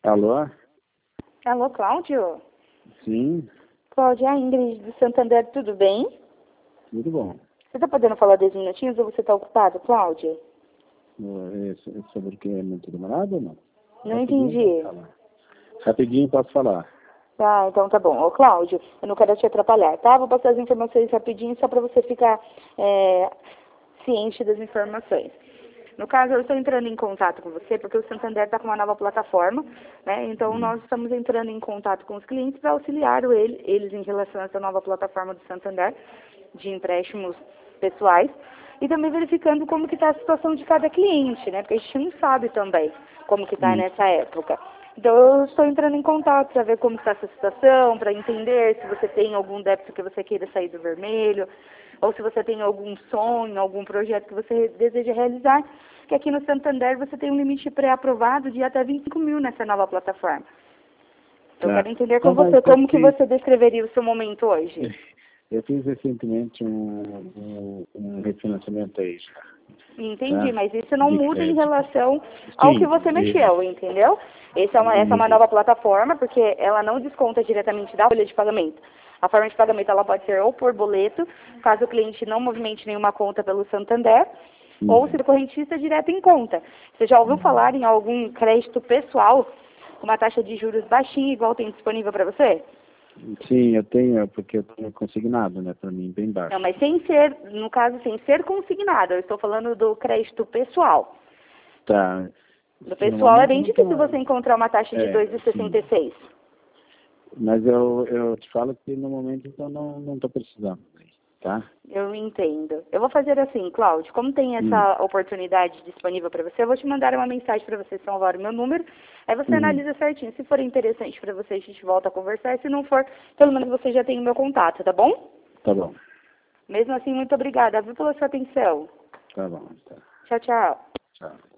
Alô? Alô, Cláudio? Sim, Cláudio, é a Ingrid do Santander, tudo bem? tudo bom. Você está podendo falar 10 minutinhos ou você está ocupado, Cláudio? É sobre o que é muito demorado ou não? Não Rapidinho entendi. posso falar. Rapidinho posso falar. Ah, então tá bom. Ô, Cláudio, eu não quero te atrapalhar, tá? Vou passar as informações rapidinho só para você ficar ciente das informações. No caso, eu estou entrando em contato com você porque o Santander está com uma nova plataforma, né? Então, nós estamos entrando em contato com os clientes para auxiliar eles em relação a essa nova plataforma do Santander de empréstimos pessoais e também verificando como que está a situação de cada cliente, né? Porque a gente não sabe também como que está nessa época. Então, eu estou entrando em contato para ver como está essa situação, para entender se você tem algum débito que você queira sair do vermelho, ou se você tem algum sonho, algum projeto que você deseja realizar, que aqui no Santander você tem um limite pré-aprovado de até 25 mil nessa nova plataforma. Eu Tá. quero entender com Mas você como que você descreveria o seu momento hoje. eu fiz recentemente um refinanciamento aí já. Entendi, Tá? mas isso não De muda em crédito. relação ao que Sim, você mexeu, entendeu? Essa é uma nova plataforma, porque ela não desconta diretamente da folha de pagamento. A forma de pagamento ela pode ser ou por boleto, caso o cliente não movimente nenhuma conta pelo Santander, ou se o correntista direto em conta. Você já ouviu falar em algum crédito pessoal com uma taxa de juros baixinha, igual tem disponível para você? sim, eu tenho, porque eu tenho consignado, né, para mim, bem baixo. Não, mas sem ser, no caso, sem ser consignado. Eu estou falando do crédito pessoal. Tá. Do No pessoal é momento bem não difícil tô... você encontrar uma taxa de sim. 2,66. Mas eu te falo que no momento eu não estou precisando, tá? Eu entendo. Eu vou fazer assim, Cláudio, como tem Hum. essa oportunidade disponível para você, eu vou te mandar uma mensagem para você salvar o meu número, aí você analisa certinho. Se for interessante para você, a gente volta a conversar, se não for, pelo menos você já tem o meu contato, tá bom? Tá bom. Mesmo assim, muito obrigada, viu, pela sua atenção. Tá bom. Tá. Tchau, tchau. Tchau.